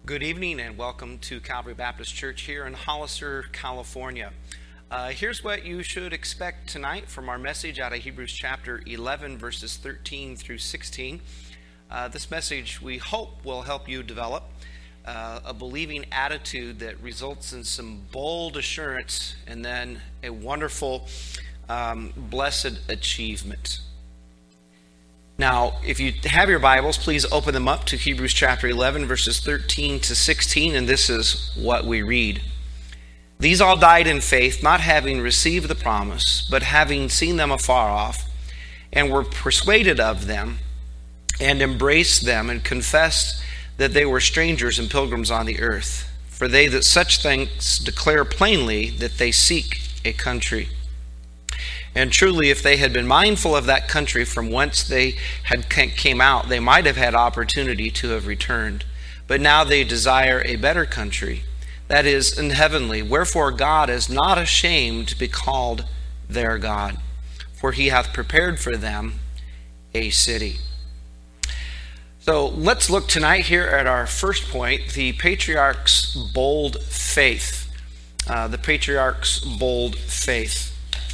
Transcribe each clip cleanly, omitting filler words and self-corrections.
Good evening and welcome to Calvary Baptist Church here in Hollister, California. Here's what you should expect tonight from our message out of Hebrews chapter 11, verses 13 through 16. This message, we hope, will help you develop a believing attitude that results in some bold assurance and then a wonderful, blessed achievement. Now, if you have your Bibles, please open them up to Hebrews chapter 11, verses 13 to 16, and this is what we read. These all died in faith, not having received the promise, but having seen them afar off, and were persuaded of them, and embraced them, and confessed that they were strangers and pilgrims on the earth. For they that such things declare plainly that they seek a country. And truly, if they had been mindful of that country from whence they had came out, they might have had opportunity to have returned. But now they desire a better country, that is, in heavenly. Wherefore God is not ashamed to be called their God, for he hath prepared for them a city. So let's look tonight here at our first point, the patriarch's bold faith. The patriarch's bold faith.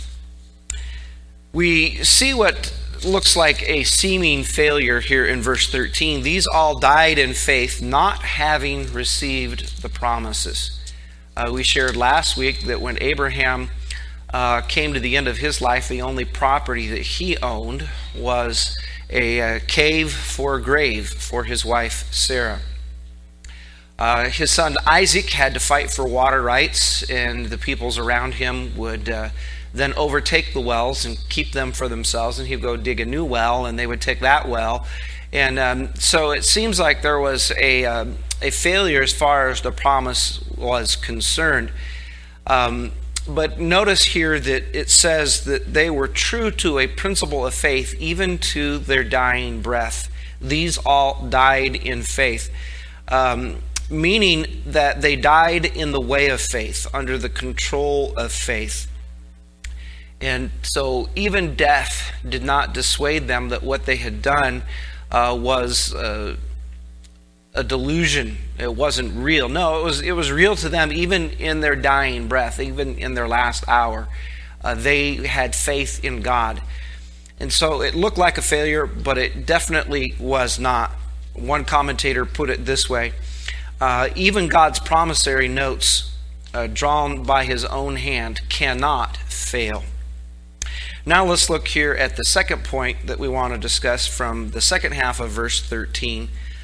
We see what looks like a seeming failure here in verse 13. These all died in faith, not having received the promises. We shared last week that when Abraham came to the end of his life, the only property that he owned was a cave for a grave for his wife Sarah. His son Isaac had to fight for water rights, and the peoples around him would then overtake the wells and keep them for themselves, and he'd go dig a new well, and they would take that well. And so it seems like there was a failure as far as the promise was concerned. But notice here that it says that they were true to a principle of faith, even to their dying breath. These all died in faith, meaning that they died in the way of faith, under the control of faith. And so even death did not dissuade them that what they had done was a delusion. It wasn't real. No, it was real to them even in their dying breath, even in their last hour. They had faith in God. And so it looked like a failure, but it definitely was not. One commentator put it this way: even God's promissory notes drawn by his own hand cannot fail. Now let's look here at the second point that we want to discuss from the second half of verse 13.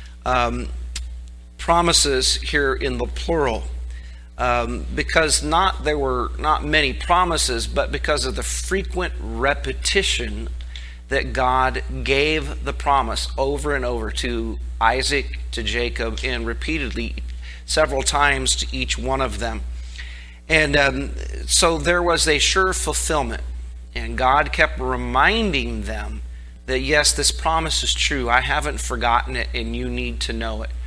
Promises here in the plural. Because there were not many promises, but because of the frequent repetition that God gave the promise over and over to Isaac, to Jacob, and repeatedly several times to each one of them. And so there was a sure fulfillment. And God kept reminding them that, yes, this promise is true. I haven't forgotten it, and you need to know it.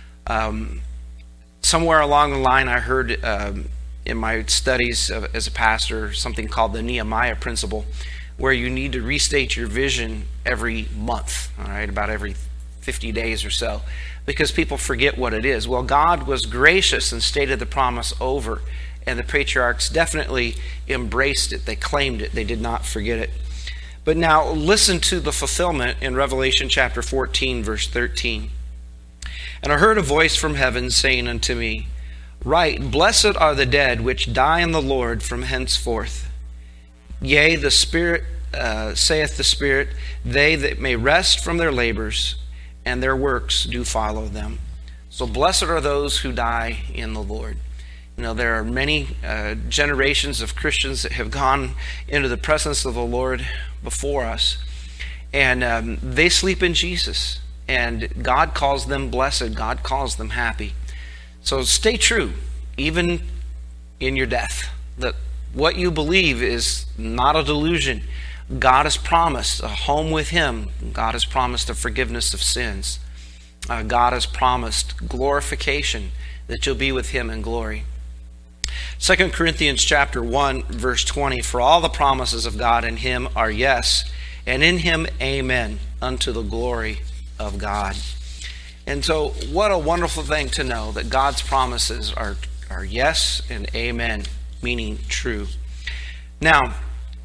Somewhere along the line, I heard in my studies as a pastor something called the Nehemiah principle, where you need to restate your vision every month, all right, about every 50 days or so, because people forget what it is. Well, God was gracious and stated the promise over, and the patriarchs definitely embraced it. They claimed it. They did not forget it. But now listen to the fulfillment in Revelation chapter 14, verse 13. And I heard a voice from heaven saying unto me, Write, Blessed are the dead which die in the Lord from henceforth. Yea, the Spirit, saith the Spirit, they that may rest from their labors, and their works do follow them. So blessed are those who die in the Lord. You know, there are many generations of Christians that have gone into the presence of the Lord before us, and they sleep in Jesus, and God calls them blessed. God calls them happy. So stay true, even in your death, that what you believe is not a delusion. God has promised a home with him. God has promised a forgiveness of sins. God has promised glorification, that you'll be with him in glory. 2 Corinthians chapter 1, verse 20, For all the promises of God in him are yes, and in him amen, unto the glory of God. And so what a wonderful thing to know that God's promises are yes and amen, meaning true. Now,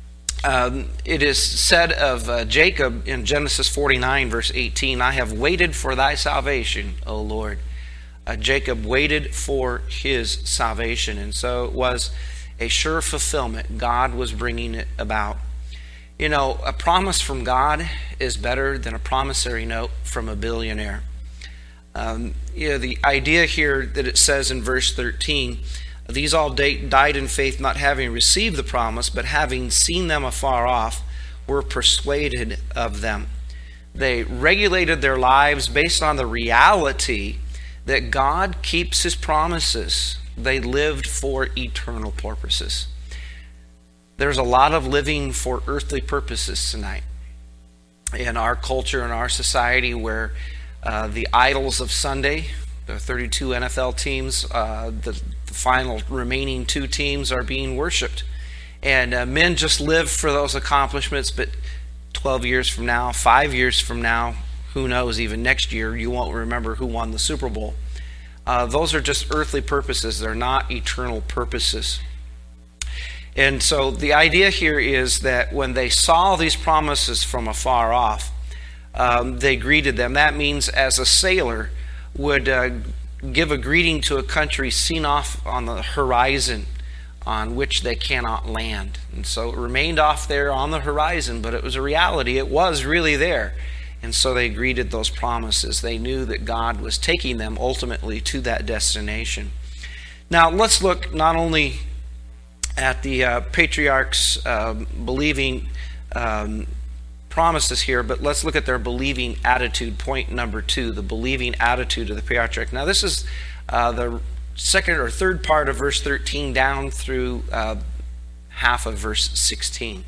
it is said of Jacob in Genesis 49, verse 18, I have waited for thy salvation, O Lord. Jacob waited for his salvation, and so it was a sure fulfillment. God was bringing it about. You know, a promise from God is better than a promissory note from a billionaire. The idea here that it says in verse 13, these all died in faith, not having received the promise, but having seen them afar off, were persuaded of them. They regulated their lives based on the reality that God keeps his promises. They lived for eternal purposes. There's a lot of living for earthly purposes tonight in our culture and our society, where the idols of Sunday, the 32 NFL teams, the final remaining 2 teams are being worshipped. And men just live for those accomplishments, but 12 years from now, 5 years from now, who knows, even next year, you won't remember who won the Super Bowl. Those are just earthly purposes. They're not eternal purposes. And so the idea here is that when they saw these promises from afar off, they greeted them. That means as a sailor would give a greeting to a country seen off on the horizon on which they cannot land. And so it remained off there on the horizon, but it was a reality. It was really there. And so they greeted those promises. They knew that God was taking them ultimately to that destination. Now let's look not only at the patriarchs believing promises here, but let's look at their believing attitude. Point number 2, the believing attitude of the patriarch. Now this is the second or third part of verse 13 down through half of verse 16.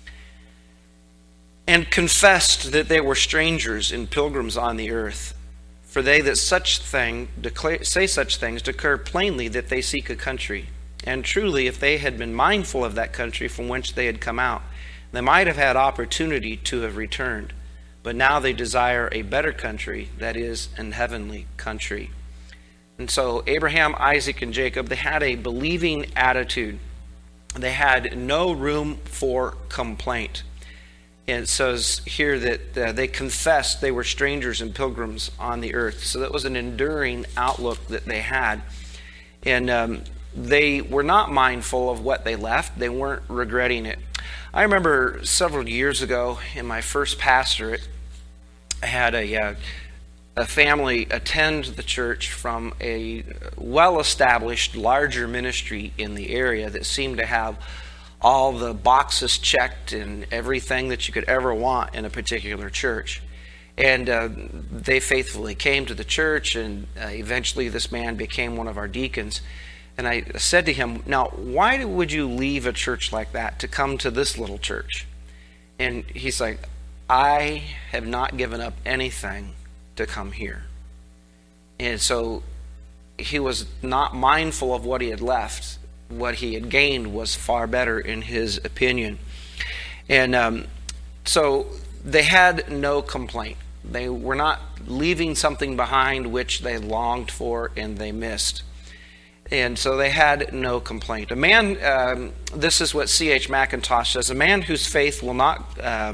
And confessed that they were strangers and pilgrims on the earth. For they that say such things declare plainly that they seek a country. And truly, if they had been mindful of that country from whence they had come out, they might have had opportunity to have returned. But now they desire a better country, that is, an heavenly country. And so Abraham, Isaac, and Jacob, they had a believing attitude. They had no room for complaint. And it says here that they confessed they were strangers and pilgrims on the earth. So that was an enduring outlook that they had. And they were not mindful of what they left. They weren't regretting it. I remember several years ago in my first pastorate, I had a family attend the church from a well-established, larger ministry in the area that seemed to have all the boxes checked and everything that you could ever want in a particular church. And they faithfully came to the church, and eventually this man became one of our deacons. And I said to him, now, why would you leave a church like that to come to this little church? And he's like, I have not given up anything to come here. And so he was not mindful of what he had left. What he had gained was far better in his opinion. And so they had no complaint. They were not leaving something behind which they longed for and they missed. And so they had no complaint. A man, this is what C.H. Mackintosh says, a man whose faith will not, a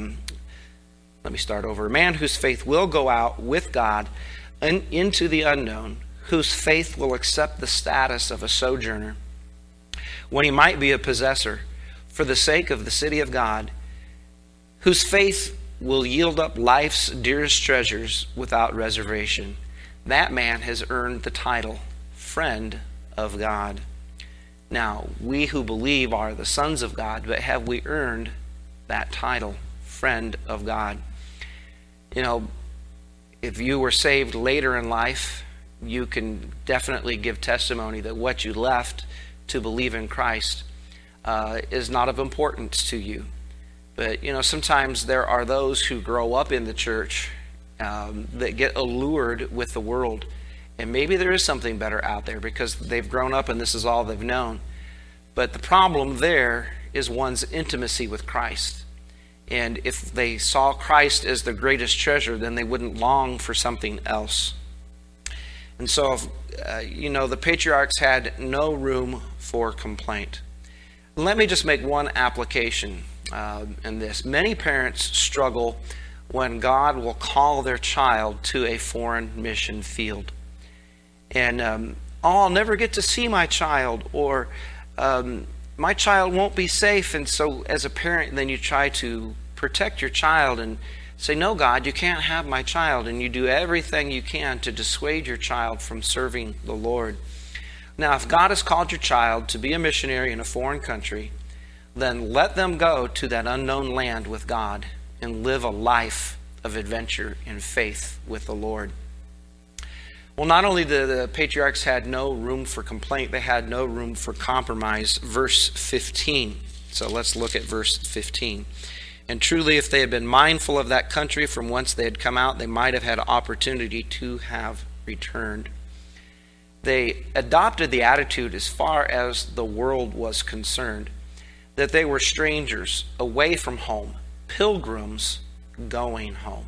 man whose faith will go out with God into the unknown, whose faith will accept the status of a sojourner, when he might be a possessor, for the sake of the city of God, whose faith will yield up life's dearest treasures without reservation. That man has earned the title, friend of God. Now, we who believe are the sons of God, but have we earned that title, friend of God? You know, if you were saved later in life, you can definitely give testimony that what you left to believe in Christ is not of importance to you. But, you know, sometimes there are those who grow up in the church that get allured with the world. And maybe there is something better out there because they've grown up and this is all they've known. But the problem there is one's intimacy with Christ. And if they saw Christ as the greatest treasure, then they wouldn't long for something else. And so, the patriarchs had no room for complaint. Let me just make one application in this. Many parents struggle when God will call their child to a foreign mission field. And, I'll never get to see my child, or my child won't be safe. And so as a parent, then you try to protect your child and say, no, God, you can't have my child. And you do everything you can to dissuade your child from serving the Lord. Now, if God has called your child to be a missionary in a foreign country, then let them go to that unknown land with God and live a life of adventure and faith with the Lord. Well, not only the patriarchs had no room for complaint, they had no room for compromise. Verse 15. So let's look at verse 15. And truly, if they had been mindful of that country from whence they had come out, they might have had opportunity to have returned. They adopted the attitude, as far as the world was concerned, that they were strangers away from home, pilgrims going home.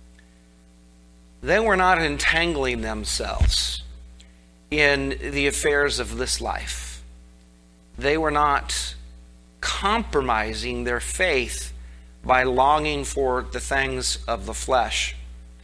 They were not entangling themselves in the affairs of this life. They were not compromising their faith by longing for the things of the flesh.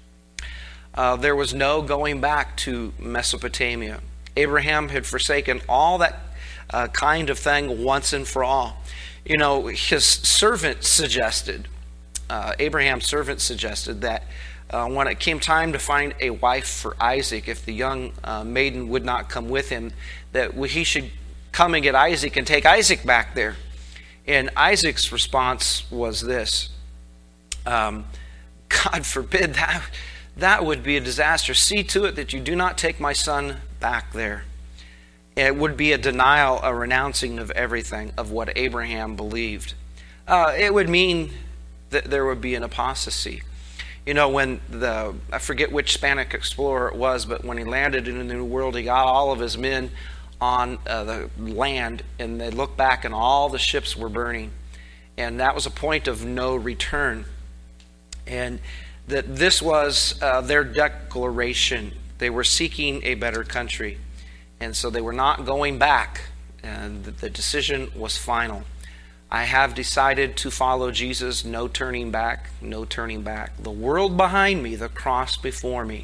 There was no going back to Mesopotamia. Abraham had forsaken all that kind of thing once and for all. His servant suggested, Abraham's servant suggested that when it came time to find a wife for Isaac, if the young maiden would not come with him, that he should come and get Isaac and take Isaac back there. And Isaac's response was this: God forbid, that would be a disaster. See to it that you do not take my son back there. It would be a denial, a renouncing of everything, of what Abraham believed. It would mean that there would be an apostasy. When I forget which Spanish explorer it was, but when he landed in the New World, he got all of his men on the land, and they looked back and all the ships were burning. And that was a point of no return. And that this was their declaration. They were seeking a better country. And so they were not going back. And the decision was final. I have decided to follow Jesus. No turning back, no turning back. The world behind me, the cross before me.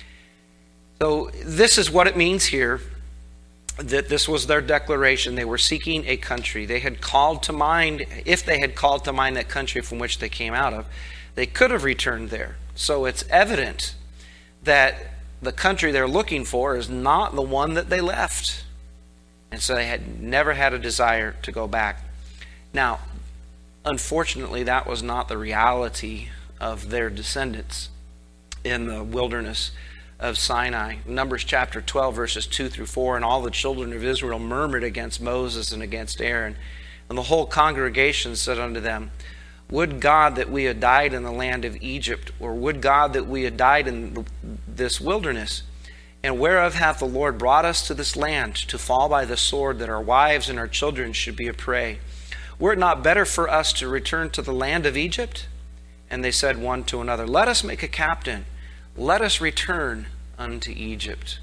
So this is what it means here, that this was their declaration. They were seeking a country. They had called to mind, if they had called to mind that country from which they came out of, they could have returned there. So it's evident that the country they're looking for is not the one that they left. And so they had never had a desire to go back. Now, unfortunately, that was not the reality of their descendants in the wilderness of Sinai. Numbers chapter 12, verses 2 through 4, and all the children of Israel murmured against Moses and against Aaron. And the whole congregation said unto them, would God that we had died in the land of Egypt, or would God that we had died in this wilderness? And whereof hath the Lord brought us to this land, to fall by the sword, that our wives and our children should be a prey? Were it not better for us to return to the land of Egypt? And they said one to another, let us make a captain. Let us return unto Egypt.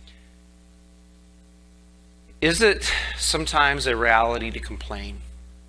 Is it sometimes a reality to complain?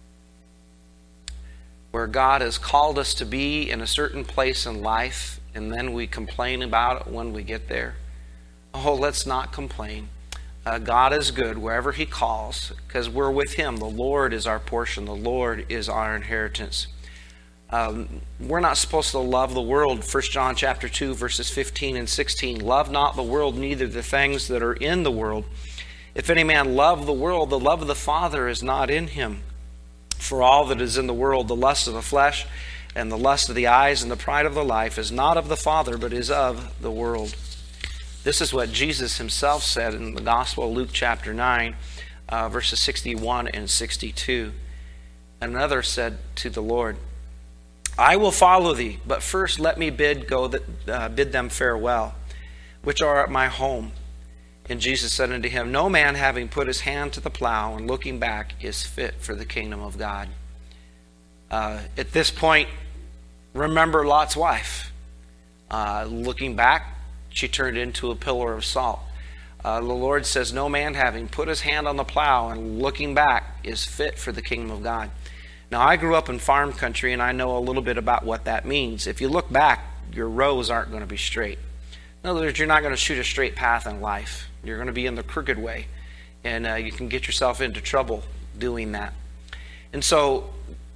Where God has called us to be in a certain place in life, and then we complain about it when we get there? Oh, let's not complain. God is good wherever He calls, because we're with Him. The Lord is our portion. The Lord is our inheritance. We're not supposed to love the world. 1 John chapter 2, verses 15 and 16. Love not the world, neither the things that are in the world. If any man love the world, the love of the Father is not in him. For all that is in the world, the lust of the flesh, and the lust of the eyes, and the pride of the life, is not of the Father, but is of the world. This is what Jesus Himself said in the Gospel of Luke chapter 9, verses 61 and 62. Another said to the Lord, I will follow Thee, but first let me bid them farewell, which are at my home. And Jesus said unto him, no man having put his hand to the plow and looking back is fit for the kingdom of God. At this point, remember Lot's wife. Looking back, she turned into a pillar of salt. The Lord says, no man having put his hand on the plow and looking back is fit for the kingdom of God. Now, I grew up in farm country, and I know a little bit about what that means. If you look back, your rows aren't going to be straight. In other words, you're not going to shoot a straight path in life. You're going to be in the crooked way, and you can get yourself into trouble doing that. And so,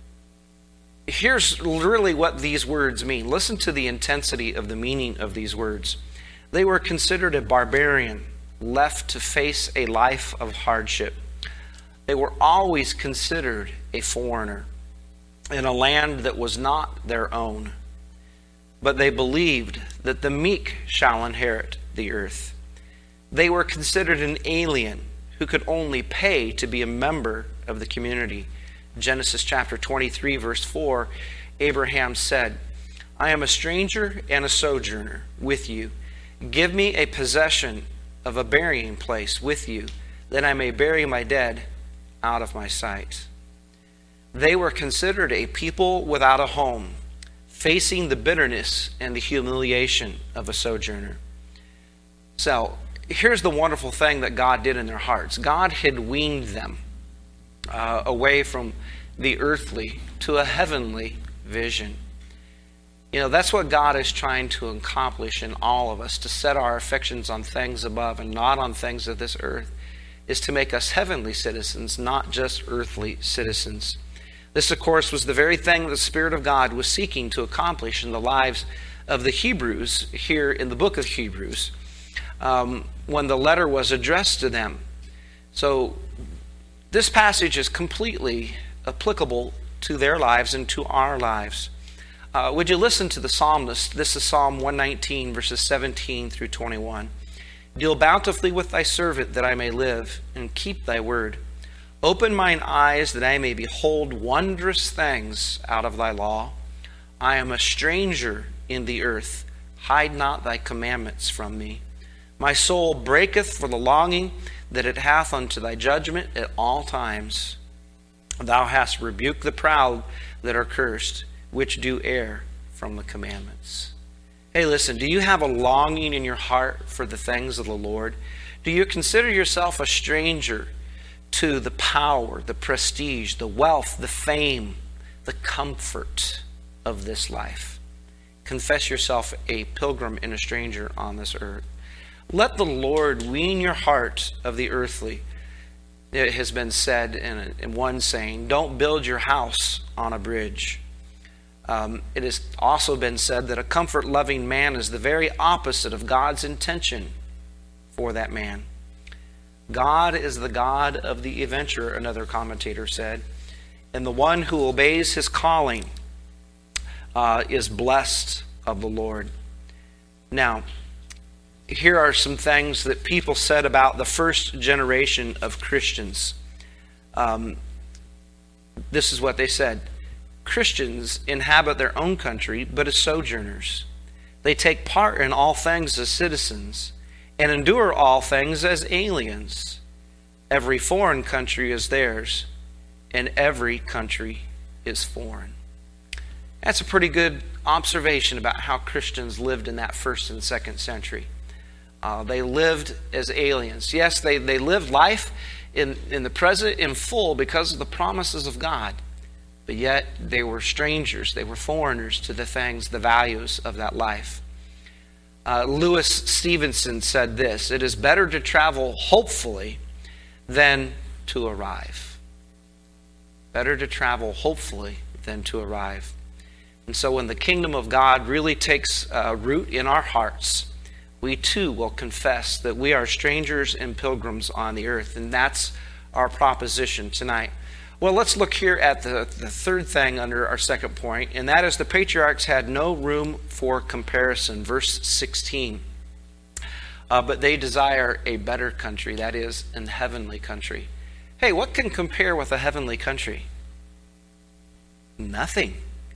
here's really what these words mean. Listen to the intensity of the meaning of these words. They were considered a barbarian, left to face a life of hardship. They were always considered a foreigner in a land that was not their own. But they believed that the meek shall inherit the earth. They were considered an alien who could only pay to be a member of the community. Genesis chapter 23, verse 4, Abraham said, I am a stranger and a sojourner with you. Give me a possession of a burying place with you, that I may bury my dead out of my sight. They were considered a people without a home, facing the bitterness and the humiliation of a sojourner. So, here's the wonderful thing that God did in their hearts. God had weaned them away from the earthly to a heavenly vision. You know, that's what God is trying to accomplish in all of us, to set our affections on things above and not on things of this earth, is to make us heavenly citizens, not just earthly citizens. This, of course, was the very thing the Spirit of God was seeking to accomplish in the lives of the Hebrews here in the book of Hebrews, when the letter was addressed to them. So this passage is completely applicable to their lives and to our lives. Would you listen to the psalmist? This is Psalm 119, verses 17 through 21. Deal bountifully with thy servant, that I may live, and keep thy word. Open mine eyes, that I may behold wondrous things out of thy law. I am a stranger in the earth. Hide not thy commandments from me. My soul breaketh for the longing that it hath unto thy judgment at all times. Thou hast rebuked the proud that are cursed, which do err from the commandments. Hey, listen, do you have a longing in your heart for the things of the Lord? Do you consider yourself a stranger to the power, the prestige, the wealth, the fame, the comfort of this life? Confess yourself a pilgrim and a stranger on this earth. Let the Lord wean your heart of the earthly. It has been said in one saying, don't build your house on a bridge. It has also been said that a comfort-loving man is the very opposite of God's intention for that man. God is the God of the adventurer, another commentator said, and the one who obeys his calling is blessed of the Lord. Now, here are some things that people said about the first generation of Christians. This is what they said. Christians inhabit their own country, but as sojourners. They take part in all things as citizens, and endure all things as aliens. Every foreign country is theirs, and every country is foreign. That's a pretty good observation about how Christians lived in that first and second century. They lived as aliens. Yes, they lived life in the present in full because of the promises of God. But yet they were strangers. They were foreigners to the things, the values of that life. Lewis Stevenson said this: it is better to travel hopefully than to arrive. Better to travel hopefully than to arrive. And so when the kingdom of God really takes root in our hearts, we too will confess that we are strangers and pilgrims on the earth. And that's our proposition tonight. Well, let's look here at the third thing under our second point, and that is the patriarchs had no room for comparison. Verse 16. But they desire a better country, that is, an heavenly country. Hey, what can compare with a heavenly country? Nothing.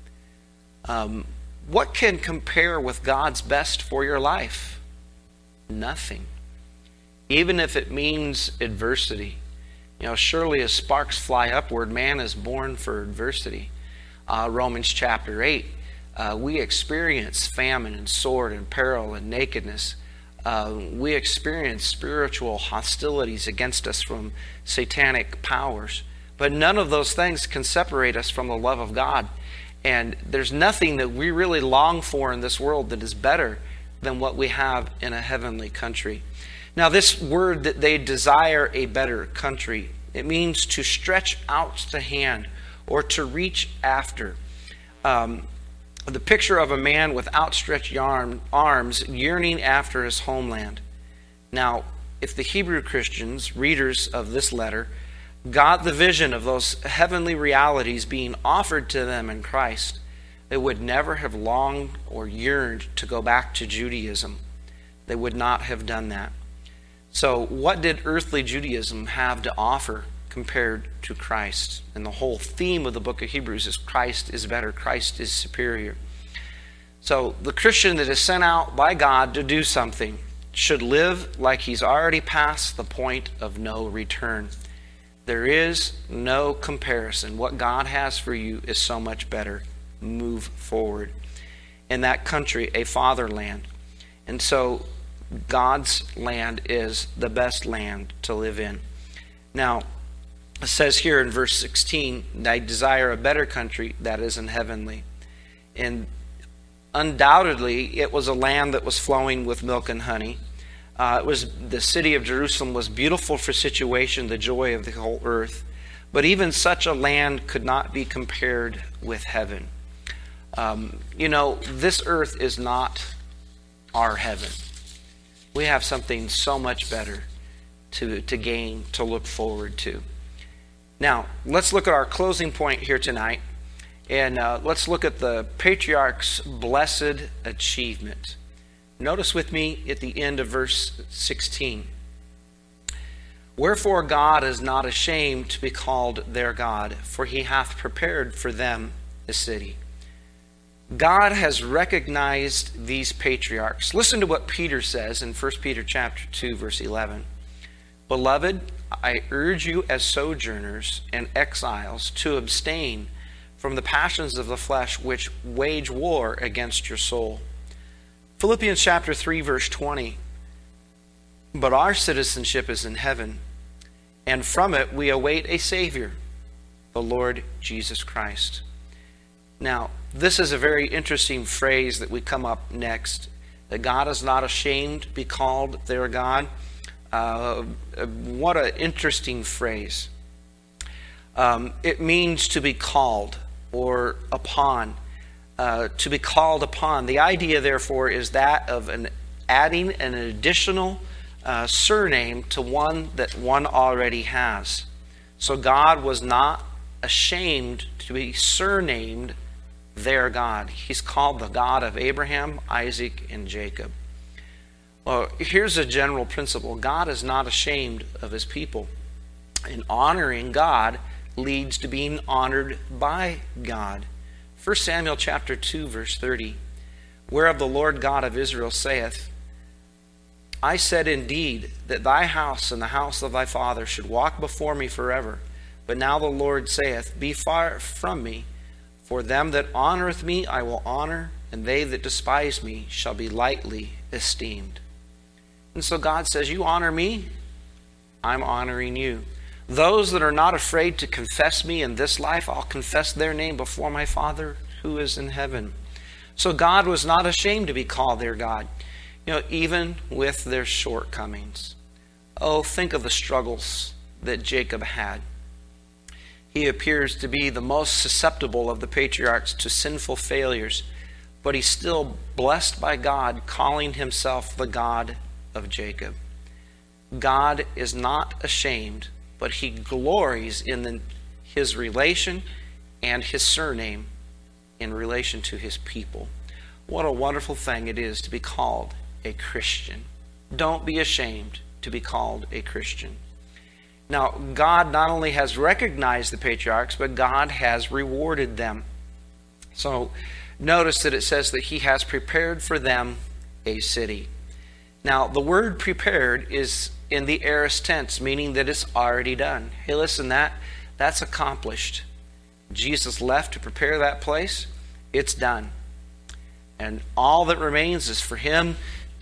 What can compare with God's best for your life? Nothing. Even if it means adversity. You know, surely as sparks fly upward, man is born for adversity. Romans chapter 8, we experience famine and sword and peril and nakedness. We experience spiritual hostilities against us from satanic powers. But none of those things can separate us from the love of God. And there's nothing that we really long for in this world that is better than what we have in a heavenly country. Now, this word that they desire a better country, it means to stretch out the hand or to reach after. The picture of a man with outstretched arms yearning after his homeland. Now, if the Hebrew Christians, readers of this letter, got the vision of those heavenly realities being offered to them in Christ, they would never have longed or yearned to go back to Judaism. They would not have done that. So what did earthly Judaism have to offer compared to Christ? And the whole theme of the book of Hebrews is Christ is better, Christ is superior. So the Christian that is sent out by God to do something should live like he's already past the point of no return. There is no comparison. What God has for you is so much better. Move forward. In that country, a fatherland. And so God's land is the best land to live in. Now, it says here in verse 16, I desire a better country that is in heavenly. And undoubtedly, it was a land that was flowing with milk and honey. It was the city of Jerusalem was beautiful for situation, the joy of the whole earth. But even such a land could not be compared with heaven. This earth is not our heaven. We have something so much better to gain, to look forward to. Now, let's look at our closing point here tonight. And let's look at the patriarch's blessed achievement. Notice with me at the end of verse 16. Wherefore God is not ashamed to be called their God, for he hath prepared for them a city. God has recognized these patriarchs. Listen to what Peter says in 1 Peter chapter 2, verse 11. Beloved, I urge you as sojourners and exiles to abstain from the passions of the flesh which wage war against your soul. Philippians chapter 3, verse 20. But our citizenship is in heaven, and from it we await a Savior, the Lord Jesus Christ. Now, this is a very interesting phrase that we come up next, that God is not ashamed to be called their God. What an interesting phrase. It means to be called or upon. To be called upon. The idea, therefore, is that of adding an additional surname to one that one already has. So God was not ashamed to be surnamed their God. He's called the God of Abraham, Isaac, and Jacob. Well, here's a general principle. God is not ashamed of his people. And honoring God leads to being honored by God. 1 Samuel chapter 2, verse 30. Whereof the Lord God of Israel saith, I said indeed that thy house and the house of thy father should walk before me forever. But now the Lord saith, Be far from me, for them that honoreth me I will honor, and they that despise me shall be lightly esteemed. And so God says, you honor me, I'm honoring you. Those that are not afraid to confess me in this life, I'll confess their name before my Father who is in heaven. So God was not ashamed to be called their God, even with their shortcomings. Oh, think of the struggles that Jacob had. He appears to be the most susceptible of the patriarchs to sinful failures, but he's still blessed by God, calling himself the God of Jacob. God is not ashamed, but he glories in his relation and his surname in relation to his people. What a wonderful thing it is to be called a Christian. Don't be ashamed to be called a Christian. Now, God not only has recognized the patriarchs, but God has rewarded them. So notice that it says that he has prepared for them a city. Now, the word prepared is in the aorist tense, meaning that it's already done. Hey, listen, that's accomplished. Jesus left to prepare that place. It's done. And all that remains is for him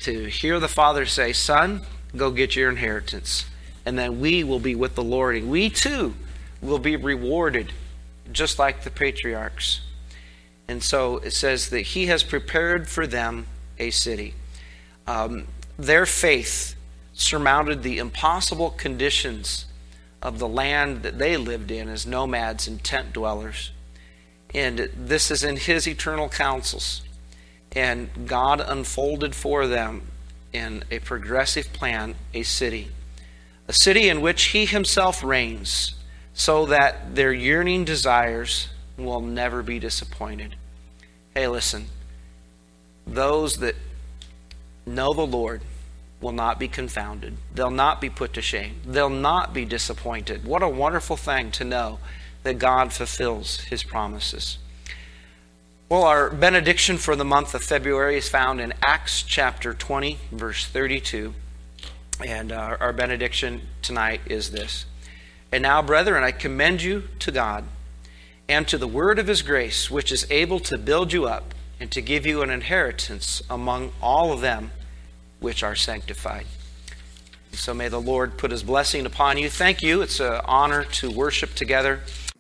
to hear the Father say, "Son, go get your inheritance." And then we will be with the Lord. And we too will be rewarded just like the patriarchs. And so it says that he has prepared for them a city. Their faith surmounted the impossible conditions of the land that they lived in as nomads and tent dwellers. And this is in his eternal counsels. And God unfolded for them in a progressive plan a city in which he himself reigns, so that their yearning desires will never be disappointed. Hey, listen, those that know the Lord will not be confounded. They'll not be put to shame. They'll not be disappointed. What a wonderful thing to know that God fulfills his promises. Well, our benediction for the month of February is found in Acts chapter 20, verse 32. And our benediction tonight is this. "And now, brethren, I commend you to God and to the word of his grace, which is able to build you up and to give you an inheritance among all of them which are sanctified." So may the Lord put his blessing upon you. Thank you. It's an honor to worship together.